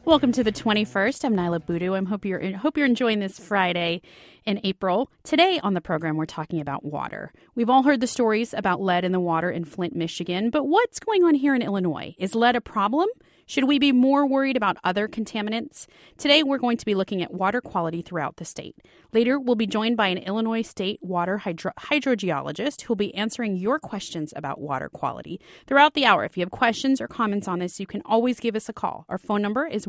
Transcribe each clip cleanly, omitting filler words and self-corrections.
Welcome to the 21st. I'm Nyla Boodoo. I hope you're enjoying this Friday in April. Today on the program, we're talking about water. We've all heard the stories about lead in the water in Flint, Michigan, but what's going on here in Illinois? Is lead a problem? Should we be more worried about other contaminants? Today, we're going to be looking at water quality throughout the state. Later, we'll be joined by an Illinois state water hydrogeologist who will be answering your questions about water quality. Throughout the hour, if you have questions or comments on this, you can always give us a call. Our phone number is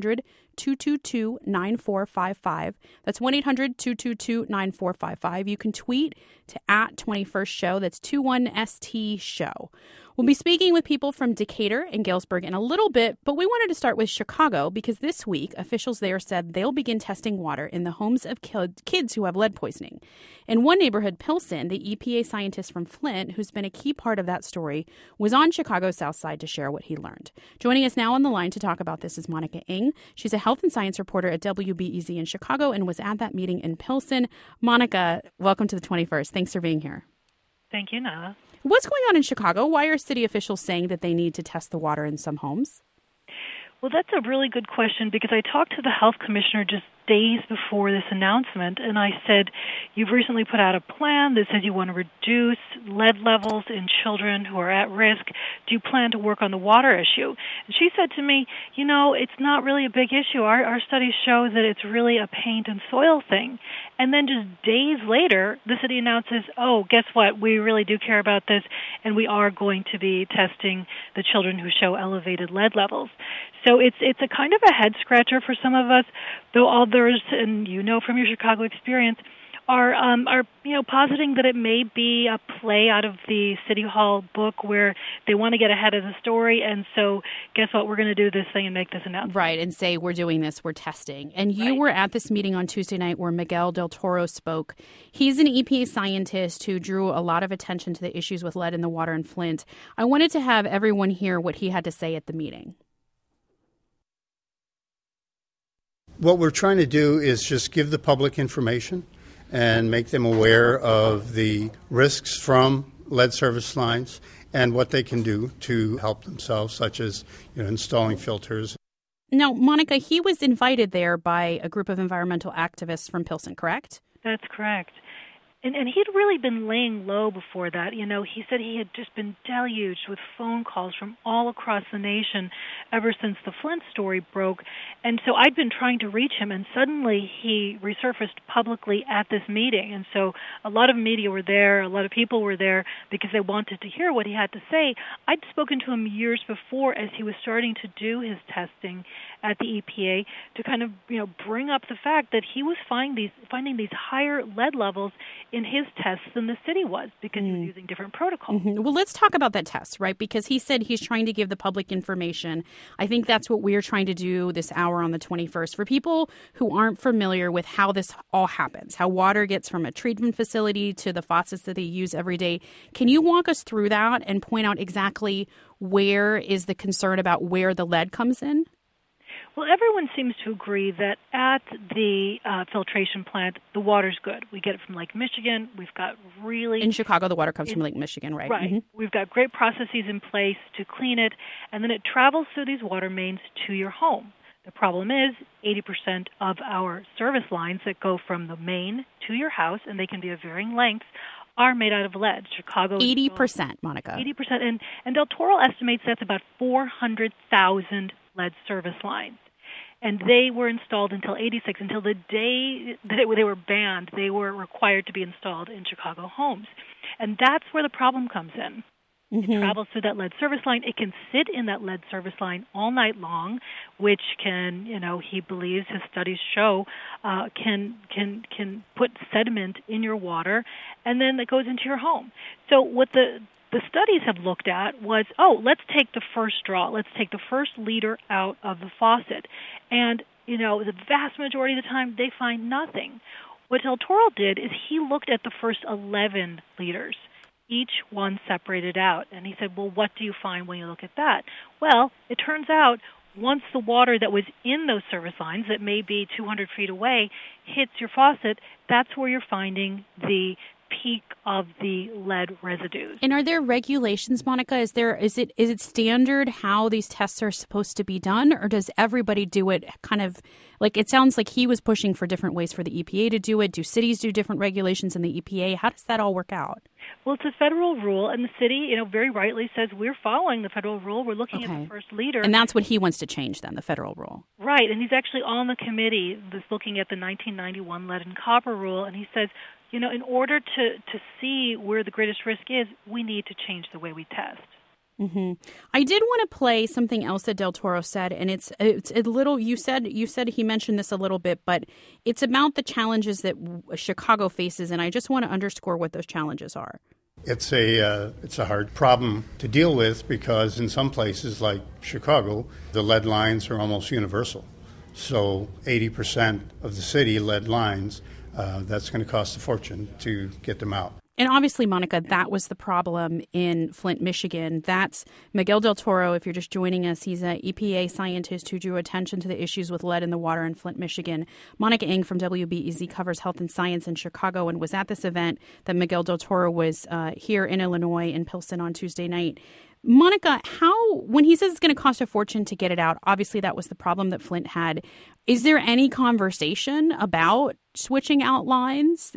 1-800-222-9455. That's 1-800-222-9455. You can tweet to @21StShow. That's 21ST Show. We'll be speaking with people from Decatur and Galesburg in a little bit, but we wanted to start with Chicago because this week, officials there said they'll begin testing water in the homes of kids who have lead poisoning. In one neighborhood, Pilsen, the EPA scientist from Flint, who's been a key part of that story, was on Chicago's South Side to share what he learned. Joining us now on the line to talk about this is Monica Eng. She's a health and science reporter at WBEZ in Chicago and was at that meeting in Pilsen. Monica, welcome to the 21st. Thanks for being here. Thank you, Nala. What's going on in Chicago? Why are city officials saying that they need to test the water in some homes? Well, that's a really good question because I talked to the health commissioner just days before this announcement, and I said, you've recently put out a plan that says you want to reduce lead levels in children who are at risk. Do you plan to work on the water issue? And she said to me, it's not really a big issue. Our studies show that it's really a paint and soil thing. And then just days later, the city announces, oh, guess what? We really do care about this, and we are going to be testing the children who show elevated lead levels. So it's a kind of a head-scratcher for some of us, though others, and from your Chicago experience, are positing that it may be a play out of the City Hall book where they want to get ahead of the story, and so guess what, we're going to do this thing and make this announcement. Right, and say we're doing this, we're testing. And you were at this meeting on Tuesday night where Miguel Del Toro spoke. He's an EPA scientist who drew a lot of attention to the issues with lead in the water in Flint. I wanted to have everyone hear what he had to say at the meeting. What we're trying to do is just give the public information and make them aware of the risks from lead service lines and what they can do to help themselves, such as installing filters. Now, Monica, he was invited there by a group of environmental activists from Pilsen, correct? That's correct. And he'd really been laying low before that. He said he had just been deluged with phone calls from all across the nation ever since the Flint story broke. And so I'd been trying to reach him, and suddenly he resurfaced publicly at this meeting. And so a lot of media were there, a lot of people were there because they wanted to hear what he had to say. I'd spoken to him years before as he was starting to do his testing at the EPA to kind of, bring up the fact that he was finding these higher lead levels in his tests than the city was because he was using different protocols. Mm-hmm. Well, let's talk about that test, right? Because he said he's trying to give the public information. I think that's what we're trying to do this hour on the 21st. For people who aren't familiar with how this all happens, how water gets from a treatment facility to the faucets that they use every day, can you walk us through that and point out exactly where is the concern about where the lead comes in? Well, everyone seems to agree that at the filtration plant, the water's good. We get it from Lake Michigan. We've got really... In Chicago, the water comes from Lake Michigan, right? Right. Mm-hmm. We've got great processes in place to clean it, and then it travels through these water mains to your home. The problem is 80% of our service lines that go from the main to your house, and they can be of varying lengths, are made out of lead. Chicago... 80%, Monica. 80%. And Del Toro estimates that's about 400,000 lead service lines. And they were installed until 86, until the day that they were banned, they were required to be installed in Chicago homes. And that's where the problem comes in. Mm-hmm. It travels through that lead service line. It can sit in that lead service line all night long, which can, he believes, his studies show, can put sediment in your water, and then it goes into your home. So what the studies have looked at was, let's take the first straw. Let's take the first liter out of the faucet. And, the vast majority of the time, they find nothing. What Del Toro did is he looked at the first 11 liters, each one separated out. And he said, well, what do you find when you look at that? Well, it turns out once the water that was in those service lines that may be 200 feet away hits your faucet, that's where you're finding the peak of the lead residues. And are there regulations, Monica? Is it standard how these tests are supposed to be done, or does everybody do it kind of like it sounds like he was pushing for different ways for the EPA to do it? Do cities do different regulations in the EPA? How does that all work out? Well, it's a federal rule, and the city, very rightly says we're following the federal rule. We're looking at the first leader. And that's what he wants to change then, the federal rule. Right, and he's actually on the committee that's looking at the 1991 lead and copper rule, and he says, in order to see where the greatest risk is, we need to change the way we test. Mm-hmm. I did want to play something else that Del Toro said, and it's a little. You said he mentioned this a little bit, but it's about the challenges that Chicago faces, and I just want to underscore what those challenges are. It's a hard problem to deal with because in some places like Chicago, the lead lines are almost universal. So 80% of the city lead lines. That's going to cost a fortune to get them out. And obviously, Monica, that was the problem in Flint, Michigan. That's Miguel Del Toro. If you're just joining us, he's an EPA scientist who drew attention to the issues with lead in the water in Flint, Michigan. Monica Eng from WBEZ covers health and science in Chicago and was at this event that Miguel Del Toro was here in Illinois in Pilsen on Tuesday night. Monica, when he says it's going to cost a fortune to get it out, obviously that was the problem that Flint had. Is there any conversation about switching out lines?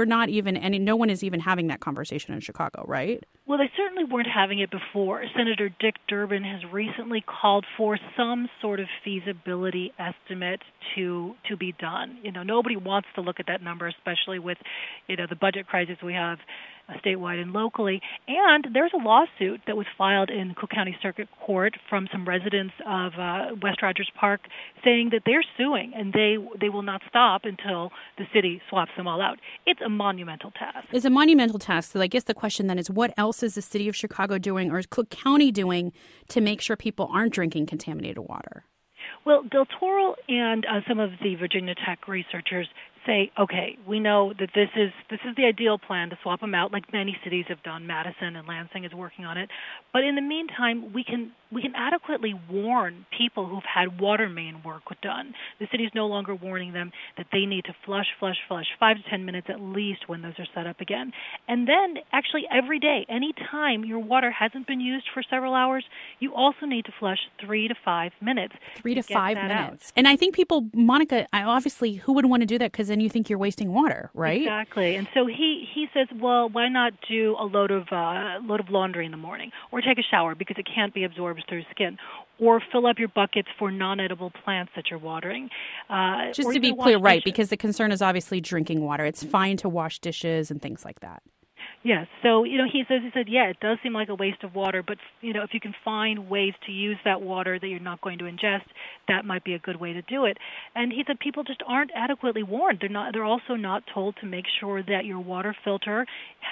No one is even having that conversation in Chicago, right? Well, they certainly weren't having it before. Senator Dick Durbin has recently called for some sort of feasibility estimate to be done. Nobody wants to look at that number, especially with, the budget crisis we have statewide and locally. And there's a lawsuit that was filed in Cook County Circuit Court from some residents of West Rogers Park saying that they're suing and they will not stop until the city swaps them all out. It's a monumental task. It's a monumental task. So I guess the question then is, what else is the city of Chicago doing or is Cook County doing to make sure people aren't drinking contaminated water? Well, Del Toro and some of the Virginia Tech researchers say, okay, we know that this is the ideal plan to swap them out, like many cities have done. Madison and Lansing is working on it. But in the meantime, we can adequately warn people who've had water main work done. The city is no longer warning them that they need to flush 5 to 10 minutes at least when those are set up again. And then actually every day, any time your water hasn't been used for several hours, you also need to flush 3 to 5 minutes. 3 to 5 minutes. And I think people, Monica, obviously, who would want to do that? Because then you think you're wasting water, right? Exactly. And so he says, well, why not do a load of laundry in the morning, or take a shower because it can't be absorbed through skin, or fill up your buckets for non-edible plants that you're watering. Just to be clear, right? Because the concern is obviously drinking water. It's fine to wash dishes and things like that. Yes. So, he said, yeah, it does seem like a waste of water, but, if you can find ways to use that water that you're not going to ingest, that might be a good way to do it. And he said people just aren't adequately warned. They're also not told to make sure that your water filter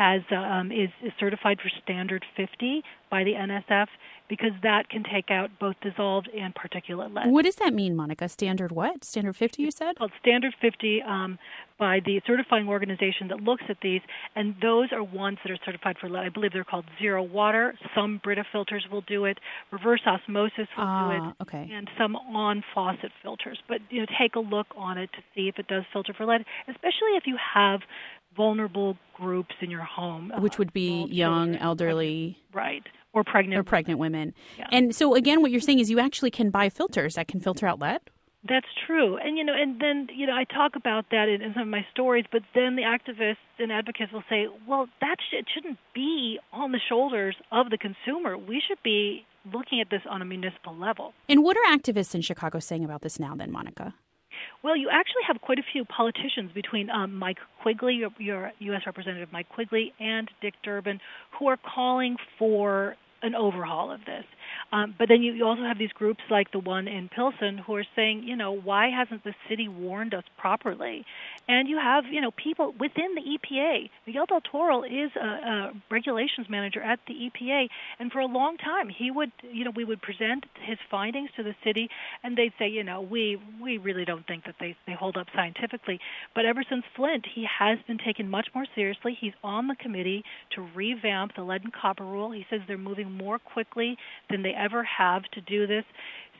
is certified for standard 50 by the NSF, because that can take out both dissolved and particulate lead. What does that mean, Monica? Standard what? Standard 50, you said? It's called Standard 50 by the certifying organization that looks at these, and those are ones that are certified for lead. I believe they're called Zero Water. Some Brita filters will do it. Reverse osmosis will do it. Okay. And some on-faucet filters. But, take a look on it to see if it does filter for lead, especially if you have vulnerable groups in your home. Which would be young, elderly. Right. Or pregnant women. Yeah. And so, again, what you're saying is you actually can buy filters that can filter out lead? That's true. And, and then, I talk about that in some of my stories, but then the activists and advocates will say, well, it shouldn't be on the shoulders of the consumer. We should be looking at this on a municipal level. And what are activists in Chicago saying about this now then, Monica? Well, you actually have quite a few politicians between Mike Quigley, your U.S. Representative Mike Quigley, and Dick Durbin, who are calling for an overhaul of this. But then you also have these groups like the one in Pilsen who are saying, why hasn't the city warned us properly? And you have, people within the EPA. Miguel Del Toro is a regulations manager at the EPA, and for a long time we would present his findings to the city, and they'd say, we really don't think that they hold up scientifically. But ever since Flint, he has been taken much more seriously. He's on the committee to revamp the lead and copper rule. He says they're moving more quickly than they ever have to do this.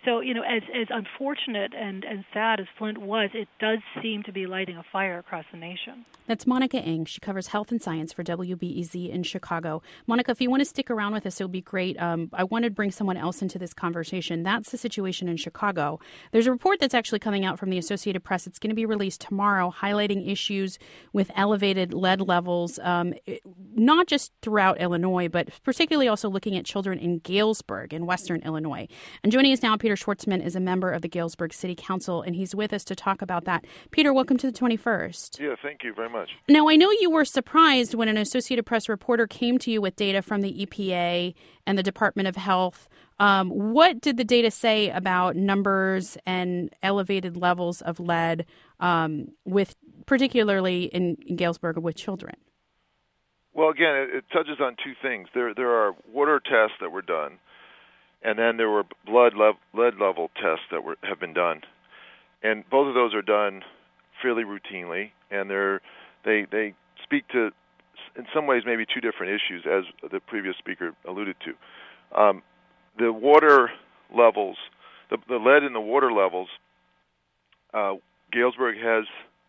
So, as unfortunate and sad as Flint was, it does seem to be lighting a fire across the nation. That's Monica Eng. She covers health and science for WBEZ in Chicago. Monica, if you want to stick around with us, it would be great. I wanted to bring someone else into this conversation. That's the situation in Chicago. There's a report that's actually coming out from the Associated Press. It's going to be released tomorrow, highlighting issues with elevated lead levels, not just throughout Illinois, but particularly also looking at children in Galesburg in western Illinois. And joining us now, Peter Schwartzman is a member of the Galesburg City Council, and he's with us to talk about that. Peter, welcome to the 21st. Yeah, thank you very much. Now, I know you were surprised when an Associated Press reporter came to you with data from the EPA and the Department of Health. What did the data say about numbers and elevated levels of lead, with particularly in Galesburg with children? Well, again, it touches on two things. There are water tests that were done, and then there were lead level tests that have been done, and both of those are done fairly routinely, and they speak to, in some ways, maybe two different issues, as the previous speaker alluded to. The water levels, the lead in the water levels, Galesburg has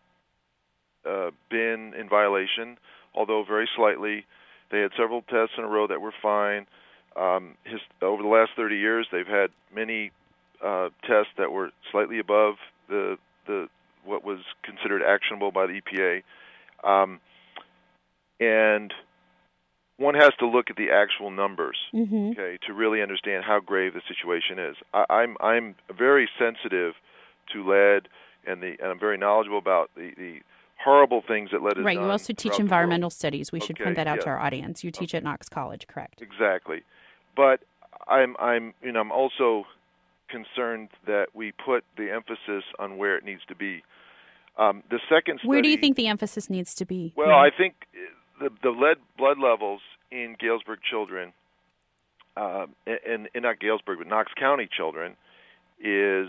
been in violation, although very slightly. They had several tests in a row that were fine. Over the last 30 years, they've had many tests that were slightly above the what was considered actionable by the EPA. And one has to look at the actual numbers, okay, to really understand how grave the situation is. I'm very sensitive to lead, and I'm very knowledgeable about the horrible things that lead has right. done. You also teach environmental studies. We should point that out yeah. to our audience. You teach at Knox College, correct? Exactly, but I'm also concerned that we put the emphasis on where it needs to be. The second study, where do you think the emphasis needs to be? Well, I think the lead blood levels in Galesburg children, and not Galesburg, but Knox County children, is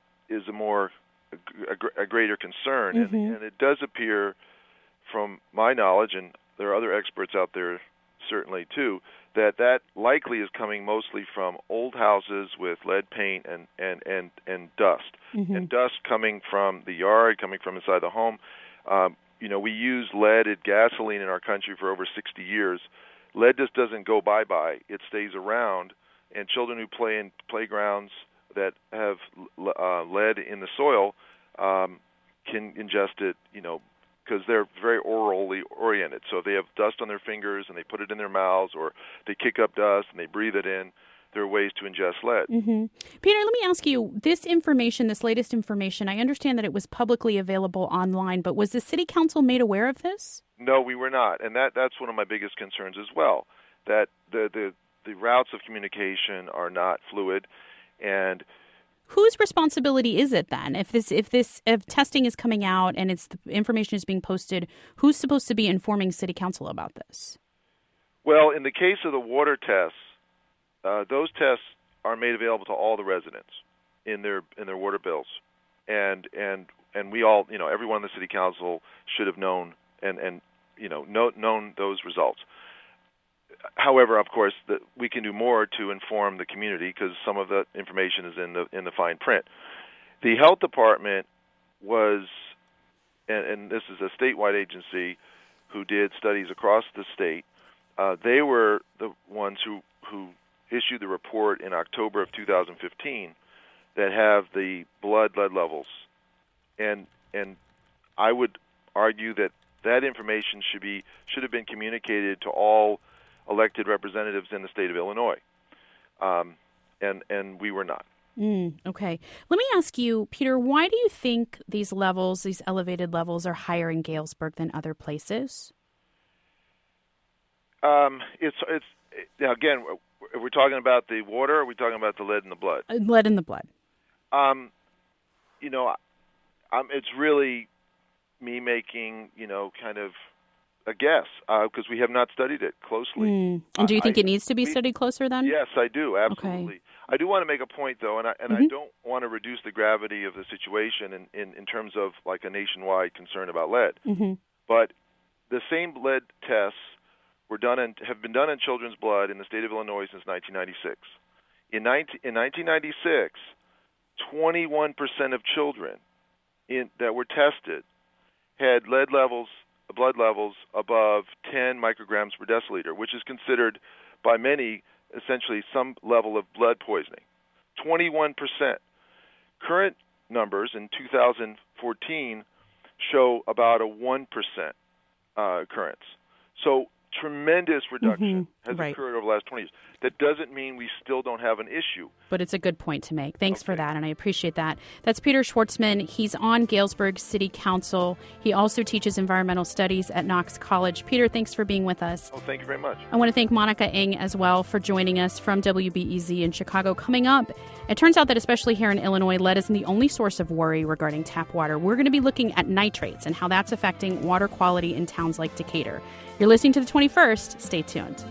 a greater concern, and it does appear, from my knowledge, and there are other experts out there certainly too, that likely is coming mostly from old houses with lead paint and dust, and dust coming from the yard, coming from inside the home. We use leaded gasoline in our country for over 60 years. Lead just doesn't go bye-bye. It stays around, and children who play in playgrounds that have lead in the soil can ingest it, because they're very orally oriented. So if they have dust on their fingers and they put it in their mouths, or they kick up dust and they breathe it in, there are ways to ingest lead. Peter, let me ask you, this latest information, I understand that it was publicly available online, but was the City Council made aware of this? No, we were not, and that's one of my biggest concerns as well, that the routes of communication are not fluid. And whose responsibility is it then? If testing is coming out and the information is being posted, who's supposed to be informing City Council about this? Well, in the case of the water tests, those tests are made available to all the residents in their water bills, and we all, everyone in the City Council should have known and known those results. However, of course, we can do more to inform the community, because some of the information is in the fine print. The health department was, and this is a statewide agency who did studies across the state. They were the ones who issued the report in October of 2015 that have the blood lead levels, and I would argue that information should have been communicated to all elected representatives in the state of Illinois, and we were not. Okay. Let me ask you, Peter, why do you think these elevated levels, are higher in Galesburg than other places? It's again, are we talking about the water, or are we talking about the lead in the blood? Lead in the blood. It's really me making, kind of a guess, because we have not studied it closely. And do you think it needs to be studied closer then? Yes, I do, absolutely. Okay. I do want to make a point, though, and I don't want to reduce the gravity of the situation in terms of like a nationwide concern about lead. But the same lead tests have been done in children's blood in the state of Illinois since 1996. In 1996, 21% of children that were tested had blood levels above 10 micrograms per deciliter, which is considered by many essentially some level of blood poisoning. 21%. Current numbers in 2014 show about a 1% occurrence. So tremendous reduction has occurred over the last 20 years. That doesn't mean we still don't have an issue. But it's a good point to make. Thanks for that, and I appreciate that. That's Peter Schwartzman. He's on Galesburg City Council. He also teaches environmental studies at Knox College. Peter, thanks for being with us. Oh, thank you very much. I want to thank Monica Eng as well for joining us from WBEZ in Chicago. Coming up, it turns out that especially here in Illinois, lead isn't the only source of worry regarding tap water. We're going to be looking at nitrates and how that's affecting water quality in towns like Decatur. You're listening to The 21st. Stay tuned.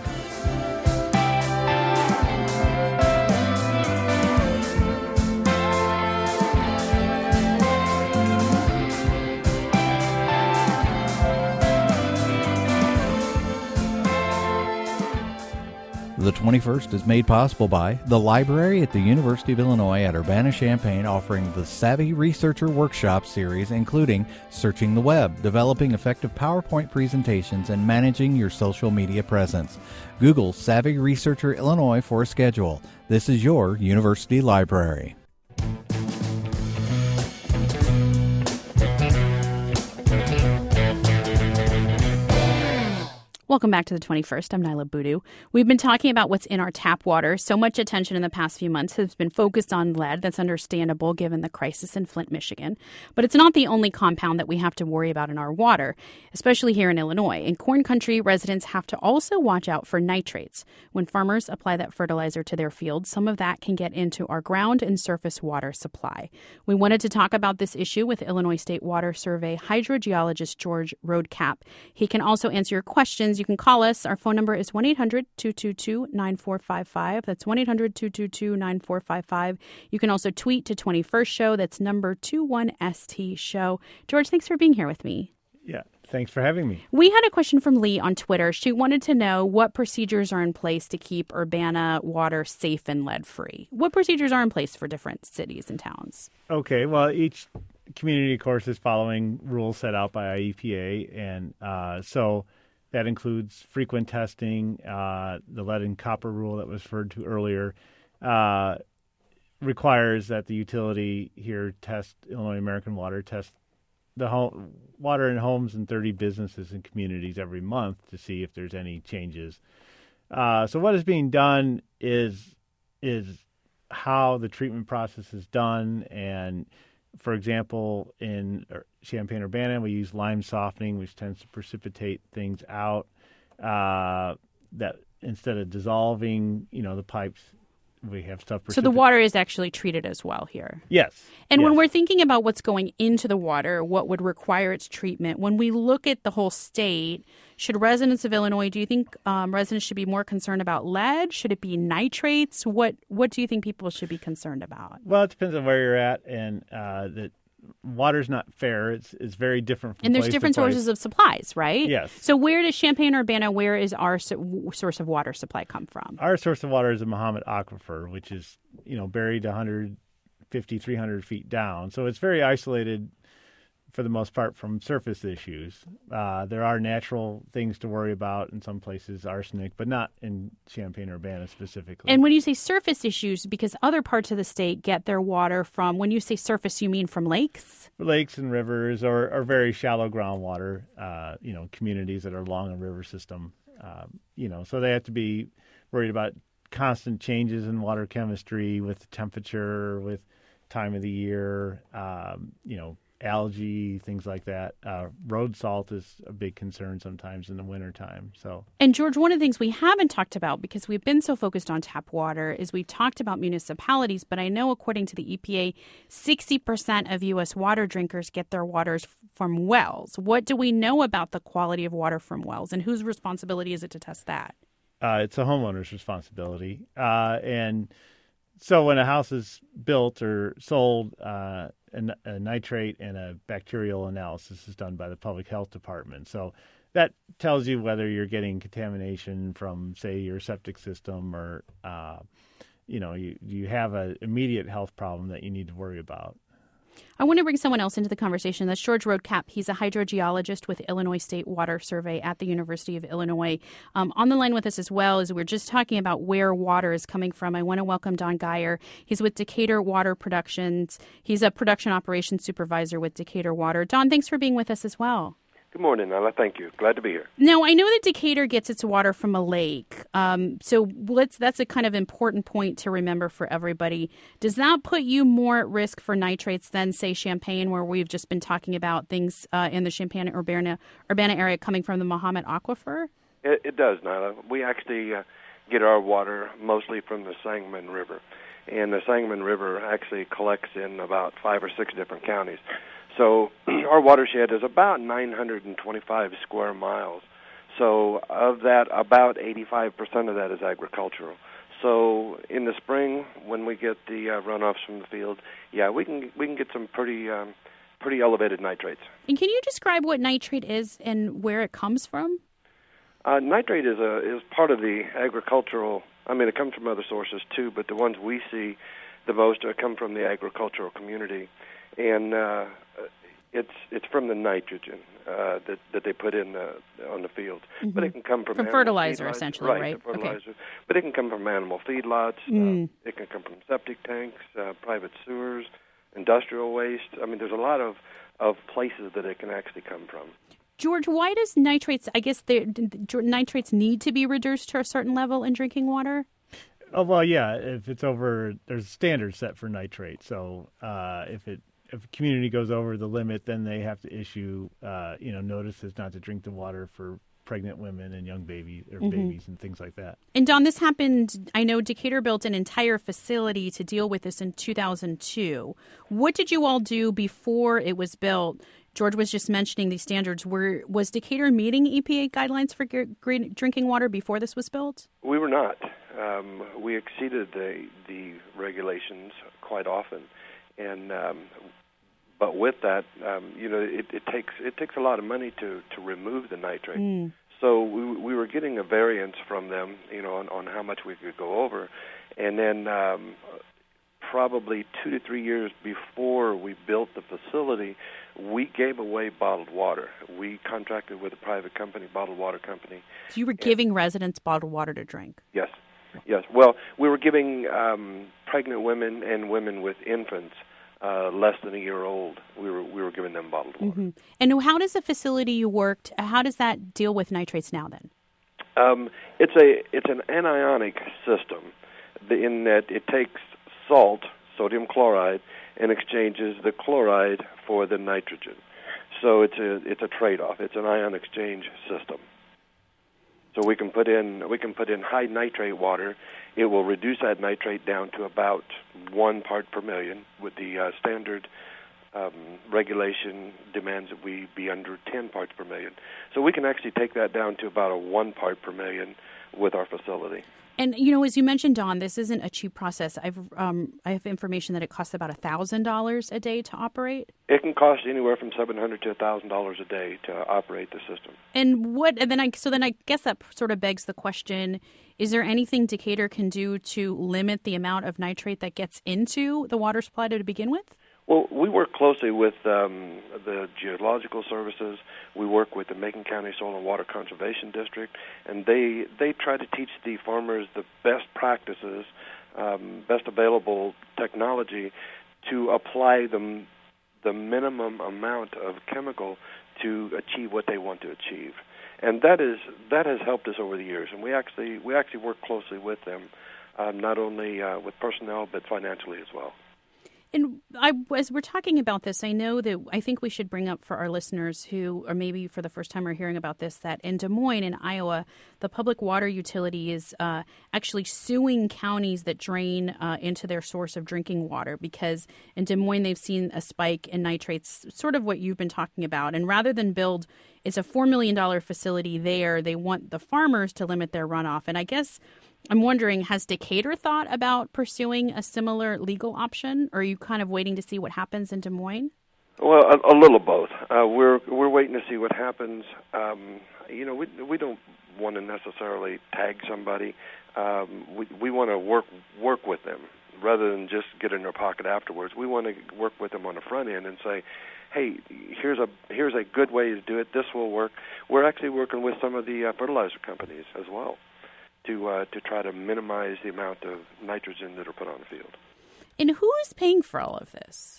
The 21st is made possible by the Library at the University of Illinois at Urbana-Champaign, offering the Savvy Researcher Workshop series, including Searching the Web, developing effective PowerPoint presentations, and managing your social media presence. Google Savvy Researcher Illinois for a schedule. This is your university library. Welcome back to the 21st. I'm Nyla Boodoo. We've been talking about what's in our tap water. So much attention in the past few months has been focused on lead. That's understandable given the crisis in Flint, Michigan. But it's not the only compound that we have to worry about in our water, especially here in Illinois. In corn country, residents have to also watch out for nitrates. When farmers apply that fertilizer to their fields, some of that can get into our ground and surface water supply. We wanted to talk about this issue with Illinois State Water Survey hydrogeologist George Roadcap. He can also answer your questions. You can call us. Our phone number is 1-800-222-9455. That's 1-800-222-9455. You can also tweet to 21st Show. That's number 21ST Show. George, thanks for being here with me. Yeah, thanks for having me. We had a question from Lee on Twitter. She wanted to know what procedures are in place to keep Urbana water safe and lead-free. What procedures are in place for different cities and towns? Okay, well, each community, of course, is following rules set out by IEPA, and so that includes frequent testing. The lead and copper rule that was referred to earlier requires that the utility here Illinois American Water test the water in homes and 30 businesses and communities every month to see if there's any changes. So what is being done is how the treatment process is done. And, for example, in Champaign-Urbana, we use lime softening, which tends to precipitate things out. That instead of dissolving, the pipes, we have stuff. So the water is actually treated as well here. Yes. And yes. When we're thinking about what's going into the water, what would require its treatment, when we look at the whole state, should residents of Illinois, do you think residents should be more concerned about lead? Should it be nitrates? What do you think people should be concerned about? Well, it depends on where you're at, and that water's not fair. It's very different from And there's place different to place. sources of supplies, right? Yes. So where does Champaign-Urbana, where is our source of water supply come from? Our source of water is the Mahomet Aquifer, which is, buried 150, 300 feet down. So it's very isolated for the most part from surface issues. There are natural things to worry about in some places, arsenic, but not in Champaign-Urbana specifically. And when you say surface issues, because other parts of the state get their water from, when you say surface, you mean from lakes? Lakes and rivers or very shallow groundwater, communities that are along a river system, so they have to be worried about constant changes in water chemistry with temperature, with time of the year, algae, things like that. Road salt is a big concern sometimes in the wintertime. And George, one of the things we haven't talked about, because we've been so focused on tap water, is we've talked about municipalities, but I know according to the EPA, 60% of U.S. water drinkers get their waters from wells. What do we know about the quality of water from wells, and whose responsibility is it to test that? It's a homeowner's responsibility. And so when a house is built or sold, a nitrate and a bacterial analysis is done by the public health department. So that tells you whether you're getting contamination from, say, your septic system or you have an immediate health problem that you need to worry about. I want to bring someone else into the conversation. That's George Roadcap. He's a hydrogeologist with Illinois State Water Survey at the University of Illinois. On the line with us as well, as we're just talking about where water is coming from, I want to welcome Don Geyer. He's with Decatur Water Productions. He's a production operations supervisor with Decatur Water. Don, thanks for being with us as well. Good morning, Nala. Thank you. Glad to be here. Now, I know that Decatur gets its water from a lake, so that's a kind of important point to remember for everybody. Does that put you more at risk for nitrates than, say, Champaign, where we've just been talking about things in the Champaign-Urbana area coming from the Mahomet Aquifer? It does, Nala. We actually get our water mostly from the Sangamon River, and the Sangamon River actually collects in about 5 or 6 different counties. So our watershed is about 925 square miles. So of that, about 85% of that is agricultural. So in the spring, when we get the runoffs from the field, we can get some pretty elevated nitrates. And can you describe what nitrate is and where it comes from? Nitrate is part of the agricultural. I mean, it comes from other sources too, but the ones we see the most come from the agricultural community. And it's from the nitrogen that they put in on the field. Mm-hmm. But it can come from fertilizer, essentially, right? Fertilizer. Okay. But it can come from animal feedlots. It can come from septic tanks, private sewers, industrial waste. I mean, there's a lot of places that it can actually come from. George, why does nitrates, nitrates need to be reduced to a certain level in drinking water? Oh, well, yeah, if it's over, there's a standard set for nitrate. So if a community goes over the limit, then they have to issue, notices not to drink the water for pregnant women and young babies and things like that. And Don, this happened, I know Decatur built an entire facility to deal with this in 2002. What did you all do before it was built? George was just mentioning these standards. Was Decatur meeting EPA guidelines for green drinking water before this was built? We were not. We exceeded the regulations quite often. And but with that, it takes a lot of money to remove the nitrate. So we were getting a variance from them, on how much we could go over, and then probably 2 to 3 years before we built the facility, we gave away bottled water. We contracted with a private company, bottled water company. So you were giving residents bottled water to drink? Yes. Well, we were giving pregnant women and women with infants less than a year old. We were giving them bottled water. Mm-hmm. And how does the facility you worked? How does that deal with nitrates now? Then it's an anionic system in that it takes salt, sodium chloride, and exchanges the chloride for the nitrogen. So it's a trade-off. It's an ion exchange system. So we can put in high nitrate water. It will reduce that nitrate down to about 1 part per million. With the standard regulation demands that we be under 10 parts per million. So we can actually take that down to about a 1 part per million with our facility. And, as you mentioned, Don, this isn't a cheap process. I have information that it costs about $1,000 a day to operate. It can cost anywhere from $700 to $1,000 a day to operate the system. And then I guess that sort of begs the question: is there anything Decatur can do to limit the amount of nitrate that gets into the water supply to begin with? Well, we work closely with the Geological Services. We work with the Macon County Soil and Water Conservation District, and they try to teach the farmers the best practices, best available technology to apply the minimum amount of chemical to achieve what they want to achieve. And that has helped us over the years, and we actually work closely with them, not only with personnel but financially as well. And as we're talking about this, I think we should bring up for our listeners who are maybe for the first time are hearing about this, that in Des Moines, in Iowa, the public water utility is actually suing counties that drain into their source of drinking water, because in Des Moines, they've seen a spike in nitrates, sort of what you've been talking about. And rather than build, it's a $4 million facility there, they want the farmers to limit their runoff. And I guess I'm wondering, has Decatur thought about pursuing a similar legal option, or are you kind of waiting to see what happens in Des Moines? Well, a little both. We're waiting to see what happens. We don't want to necessarily tag somebody. We want to work with them rather than just get in their pocket afterwards. We want to work with them on the front end and say, hey, here's a good way to do it. This will work. We're actually working with some of the fertilizer companies as well to try to minimize the amount of nitrogen that are put on the field. And who is paying for all of this?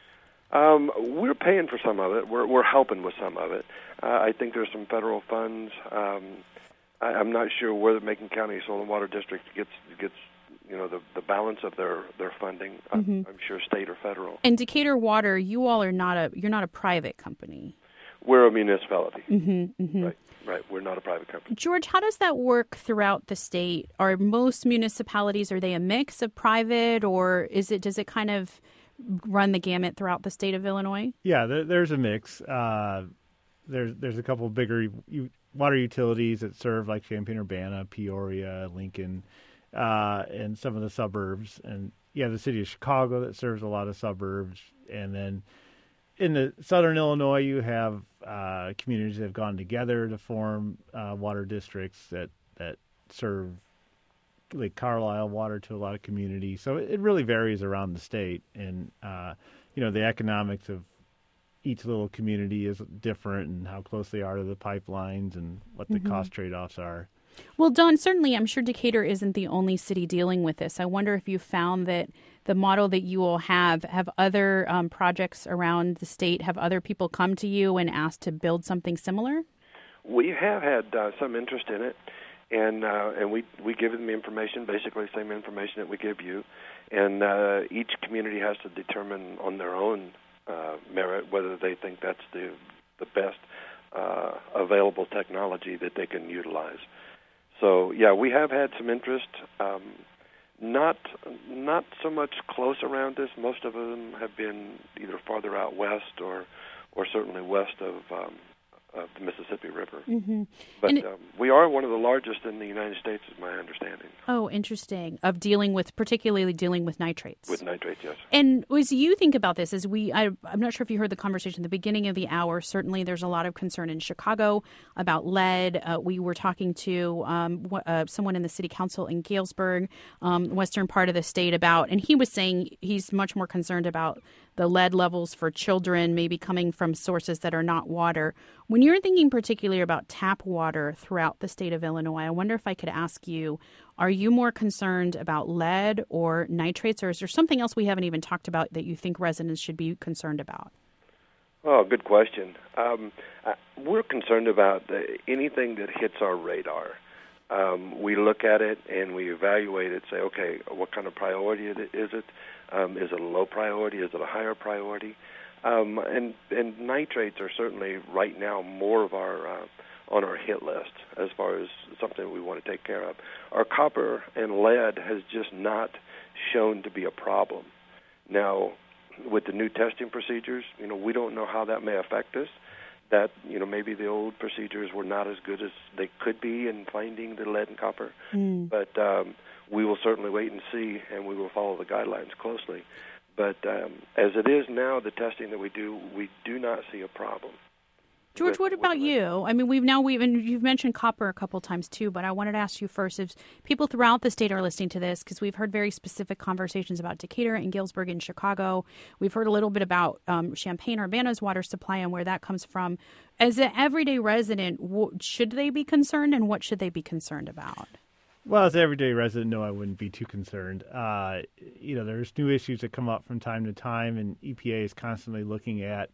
We're paying for some of it. We're helping with some of it. I think there's some federal funds. I'm not sure where the Macon County Soil and Water District gets the balance of their funding. I'm sure state or federal. And Decatur Water, you're not a private company. We're a municipality. Right. We're not a private company. George, how does that work throughout the state? Are most municipalities, are they a mix of private, or does it kind of run the gamut throughout the state of Illinois? Yeah, there's a mix. There's a couple of bigger water utilities that serve like Champaign-Urbana, Peoria, Lincoln, and some of the suburbs. And the city of Chicago that serves a lot of suburbs. And then in the southern Illinois, you have communities that have gone together to form water districts that serve Lake Carlisle water to a lot of communities. So it really varies around the state. And, the economics of each little community is different, and how close they are to the pipelines and what the cost trade-offs are. Well, Don, certainly I'm sure Decatur isn't the only city dealing with this. I wonder if you found that the model that you all have other projects around the state, have other people come to you and ask to build something similar? We have had some interest in it, and we give them information, basically the same information that we give you, and each community has to determine on their own merit whether they think that's the best available technology that they can utilize. So, we have had some interest, not so much close around us. Most of them have been either farther out west or certainly west of the Mississippi River. But we are one of the largest in the United States, is my understanding. Oh, interesting. Of particularly dealing with nitrates. With nitrates, yes. And as you think about this, I'm not sure if you heard the conversation at the beginning of the hour. Certainly there's a lot of concern in Chicago about lead. We were talking to someone in the city council in Galesburg, western part of the state, and he was saying he's much more concerned about the lead levels for children maybe coming from sources that are not water. When you're thinking particularly about tap water throughout the state of Illinois, I wonder if I could ask you, are you more concerned about lead or nitrates, or is there something else we haven't even talked about that you think residents should be concerned about? Oh, good question. We're concerned about anything that hits our radar. We look at it and we evaluate it, say, okay, what kind of priority is it? Is it a low priority? Is it a higher priority? And nitrates are certainly right now more of our on our hit list as far as something we want to take care of. Our copper and lead has just not shown to be a problem. Now, with the new testing procedures, we don't know how that may affect us. That maybe the old procedures were not as good as they could be in finding the lead and copper, but we will certainly wait and see, and we will follow the guidelines closely. But as it is now, the testing that we do not see a problem. George, what about you? I mean, you've mentioned copper a couple times too, but I wanted to ask you first, if people throughout the state are listening to this, because we've heard very specific conversations about Decatur and Galesburg and Chicago. We've heard a little bit about Champaign-Urbana's water supply and where that comes from. As an everyday resident, should they be concerned, and what should they be concerned about? Well, as an everyday resident, no, I wouldn't be too concerned. There's new issues that come up from time to time, and EPA is constantly looking at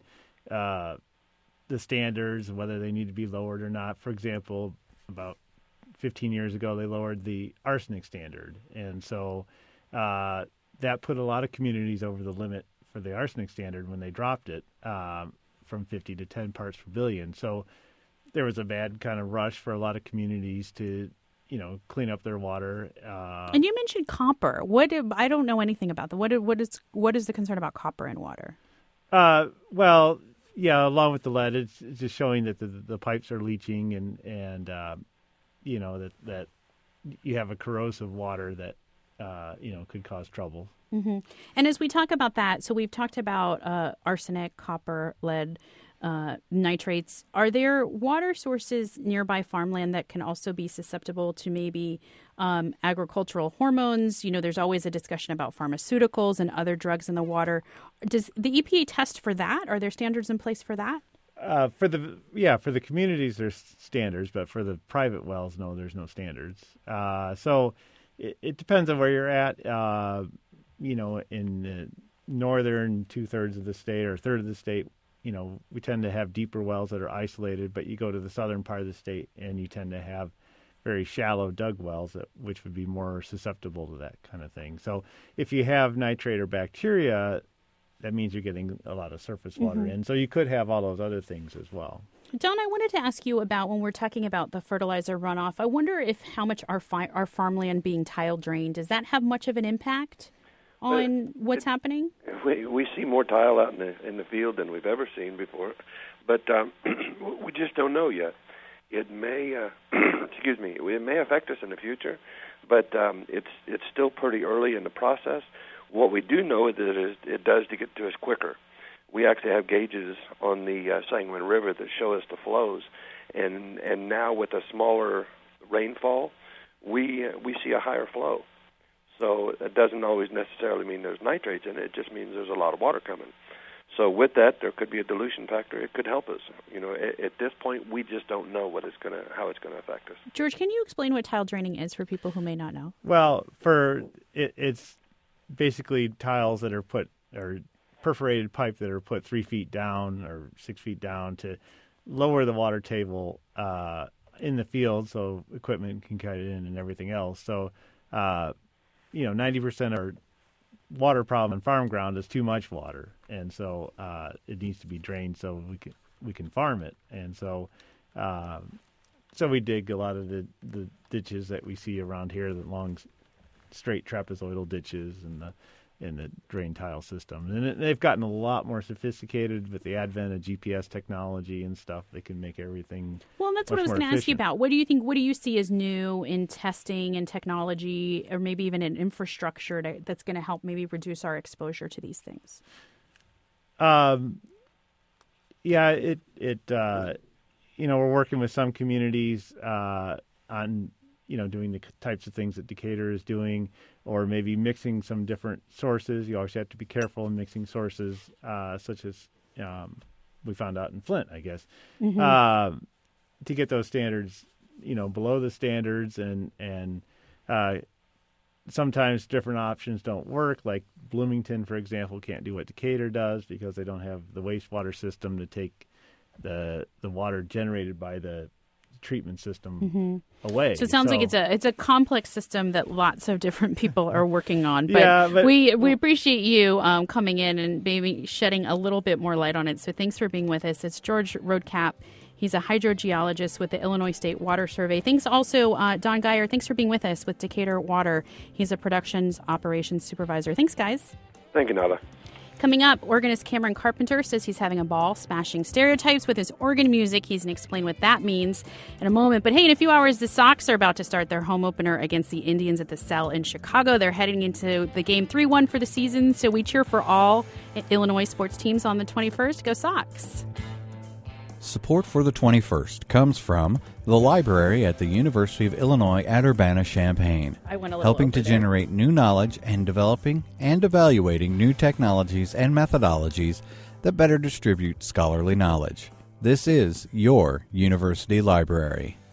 the standards and whether they need to be lowered or not. For example, about 15 years ago, they lowered the arsenic standard. And so that put a lot of communities over the limit for the arsenic standard when they dropped it from 50 to 10 parts per billion. So there was a bad kind of rush for a lot of communities to, clean up their water. And you mentioned copper. I don't know anything about that. What is the concern about copper in water? Well, yeah, along with the lead, it's just showing that the pipes are leaching and that you have a corrosive water that could cause trouble. Mm-hmm. And as we talk about that, so we've talked about arsenic, copper, lead. nitrates. Are there water sources nearby farmland that can also be susceptible to maybe agricultural hormones? There's always a discussion about pharmaceuticals and other drugs in the water. Does the EPA test for that? Are there standards in place for that? For the communities, there's standards, but for the private wells, no, there's no standards. So it depends on where you're at. In the northern 2/3 of the state or a third of the state, we tend to have deeper wells that are isolated, but you go to the southern part of the state and you tend to have very shallow dug wells, which would be more susceptible to that kind of thing. So if you have nitrate or bacteria, that means you're getting a lot of surface water in. So you could have all those other things as well. Don, I wanted to ask you about when we're talking about the fertilizer runoff. I wonder how much our farmland being tile drained, does that have much of an impact on what's happening? We see more tile out in the field than we've ever seen before, but we just don't know yet. It may, it may affect us in the future, but it's still pretty early in the process. What we do know is that it does to get to us quicker. We actually have gauges on the Sangamon River that show us the flows, and now with a smaller rainfall, we see a higher flow. So it doesn't always necessarily mean there's nitrates in it. It just means there's a lot of water coming. So with that, there could be a dilution factor. It could help us. At this point, we just don't know how it's going to affect us. George, can you explain what tile draining is for people who may not know? Well, it's basically tiles that are put, or perforated pipe that are put 3 feet down or 6 feet down to lower the water table in the field so equipment can cut it in and everything else. So, 90% of our water problem in farm ground is too much water, and so it needs to be drained so we can farm it. And so we dig a lot of the ditches that we see around here, the long straight trapezoidal ditches in the drain tile system. And they've gotten a lot more sophisticated with the advent of GPS technology and stuff. They can make everything Well, and that's what I was going to ask you about. What do you see as new in testing and technology, or maybe even in infrastructure that's going to help maybe reduce our exposure to these things? We're working with some communities on doing the types of things that Decatur is doing, or maybe mixing some different sources. You always have to be careful in mixing sources, such as we found out in Flint, I guess, to get those standards, below the standards. And sometimes different options don't work. Like Bloomington, for example, can't do what Decatur does because they don't have the wastewater system to take the water generated by the treatment system away. So it sounds like it's a complex system that lots of different people are working on. But we appreciate you coming in and maybe shedding a little bit more light on it. So thanks for being with us. It's George Roadcap. He's a hydrogeologist with the Illinois State Water Survey. Thanks also, Don Geyer. Thanks for being with us with Decatur Water. He's a productions operations supervisor. Thanks, guys. Thank you, Nada. Coming up, organist Cameron Carpenter says he's having a ball smashing stereotypes with his organ music. He's going to explain what that means in a moment. But hey, in a few hours, the Sox are about to start their home opener against the Indians at the Cell in Chicago. They're heading into the game 3-1 for the season, so we cheer for all Illinois sports teams on the 21st. Go Sox! Support for the 21st comes from the library at the University of Illinois at Urbana-Champaign, helping to generate new knowledge and developing and evaluating new technologies and methodologies that better distribute scholarly knowledge. This is your university library.